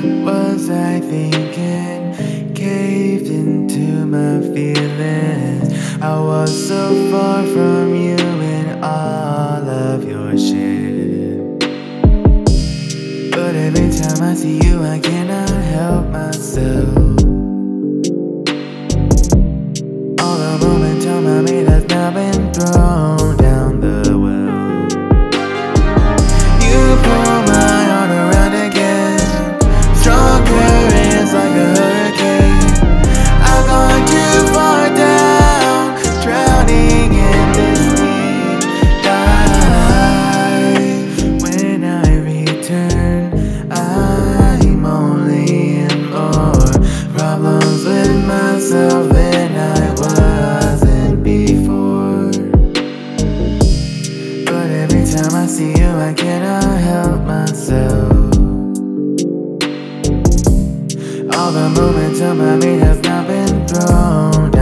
Was I thinking? Caved into my feelings. I was so far from you and all of your shit. But every time I see you, I cannot help myself. All the momentum I made has now been thrown down the well. You pull my heart around again. Strong currents like a hurricane. I've gone too far down, drowning in this deep dive. When I return, I'm only in more problems with myself than I wasn't before. But every time I see you, I cannot help myself. All the momentum I made has now been thrown